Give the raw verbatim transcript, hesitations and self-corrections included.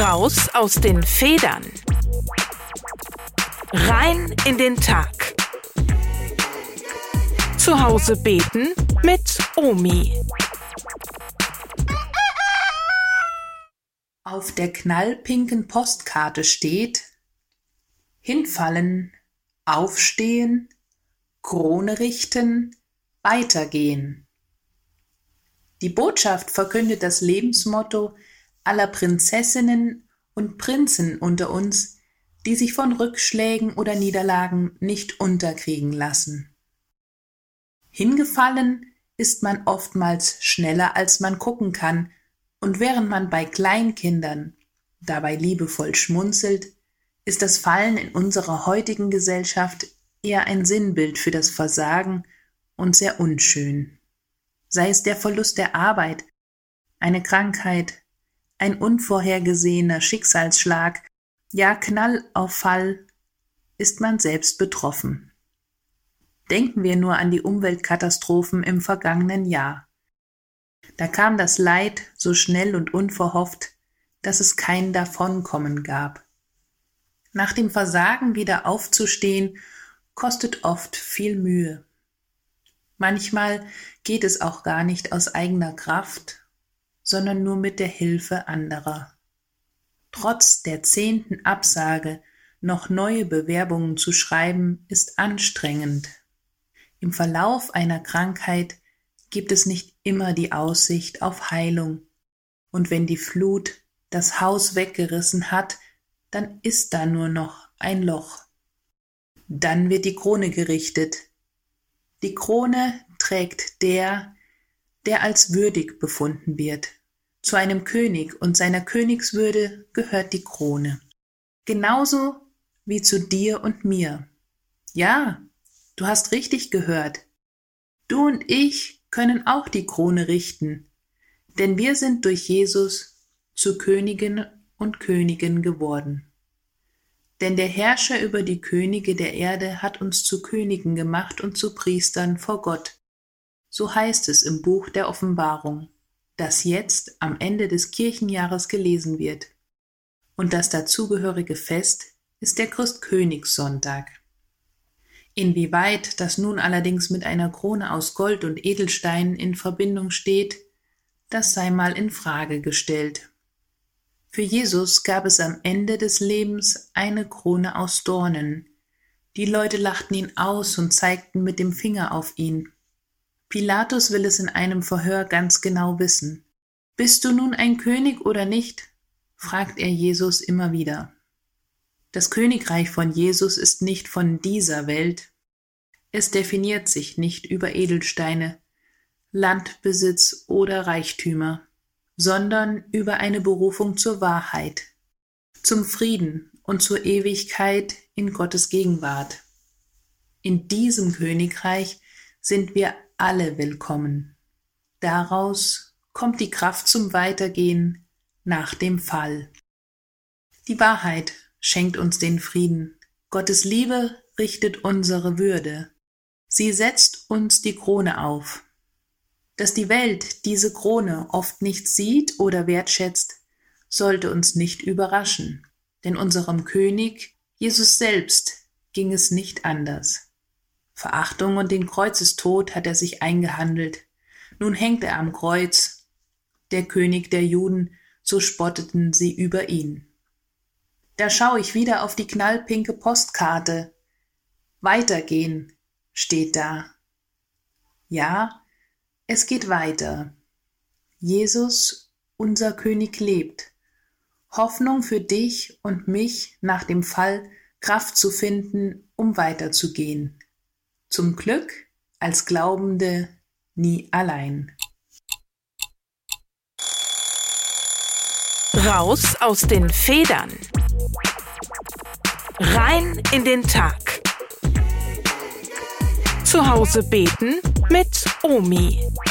Raus aus den Federn. Rein in den Tag. Zu Hause beten mit Omi. Auf der knallpinken Postkarte steht: Hinfallen, aufstehen, Krone richten, weitergehen. Die Botschaft verkündet das Lebensmotto aller Prinzessinnen und Prinzen unter uns, die sich von Rückschlägen oder Niederlagen nicht unterkriegen lassen. Hingefallen ist man oftmals schneller, als man gucken kann, und während man bei Kleinkindern dabei liebevoll schmunzelt, ist das Fallen in unserer heutigen Gesellschaft eher ein Sinnbild für das Versagen und sehr unschön. Sei es der Verlust der Arbeit, eine Krankheit, ein unvorhergesehener Schicksalsschlag, ja Knall auf Fall, ist man selbst betroffen. Denken wir nur an die Umweltkatastrophen im vergangenen Jahr. Da kam das Leid so schnell und unverhofft, dass es kein Davonkommen gab. Nach dem Versagen wieder aufzustehen, kostet oft viel Mühe. Manchmal geht es auch gar nicht aus eigener Kraft, sondern nur mit der Hilfe anderer. Trotz der zehnten Absage noch neue Bewerbungen zu schreiben, ist anstrengend. Im Verlauf einer Krankheit gibt es nicht immer die Aussicht auf Heilung. Und wenn die Flut das Haus weggerissen hat, dann ist da nur noch ein Loch. Dann wird die Krone gerichtet. Die Krone trägt der, der als würdig befunden wird. Zu einem König und seiner Königswürde gehört die Krone. Genauso wie zu dir und mir. Ja, du hast richtig gehört. Du und ich können auch die Krone richten, denn wir sind durch Jesus zu Königinnen und Königen geworden. Denn der Herrscher über die Könige der Erde hat uns zu Königen gemacht und zu Priestern vor Gott. So heißt es im Buch der Offenbarung, das jetzt am Ende des Kirchenjahres gelesen wird. Und das dazugehörige Fest ist der Christkönigssonntag. Inwieweit das nun allerdings mit einer Krone aus Gold und Edelsteinen in Verbindung steht, das sei mal in Frage gestellt. Für Jesus gab es am Ende des Lebens eine Krone aus Dornen. Die Leute lachten ihn aus und zeigten mit dem Finger auf ihn. Pilatus will es in einem Verhör ganz genau wissen. Bist du nun ein König oder nicht? Fragt er Jesus immer wieder. Das Königreich von Jesus ist nicht von dieser Welt. Es definiert sich nicht über Edelsteine, Landbesitz oder Reichtümer, sondern über eine Berufung zur Wahrheit, zum Frieden und zur Ewigkeit in Gottes Gegenwart. In diesem Königreich sind wir alle willkommen. Daraus kommt die Kraft zum Weitergehen nach dem Fall. Die Wahrheit schenkt uns den Frieden. Gottes Liebe richtet unsere Würde. Sie setzt uns die Krone auf. Dass die Welt diese Krone oft nicht sieht oder wertschätzt, sollte uns nicht überraschen, denn unserem König, Jesus selbst, ging es nicht anders. Verachtung und den Kreuzestod hat er sich eingehandelt. Nun hängt er am Kreuz, der König der Juden, so spotteten sie über ihn. Da schaue ich wieder auf die knallpinke Postkarte. Weitergehen steht da. Ja, es geht weiter. Jesus, unser König, lebt. Hoffnung für dich und mich nach dem Fall, Kraft zu finden, um weiterzugehen. Zum Glück als Glaubende nie allein. Raus aus den Federn. Rein in den Tag. Zu Hause beten mit Omi.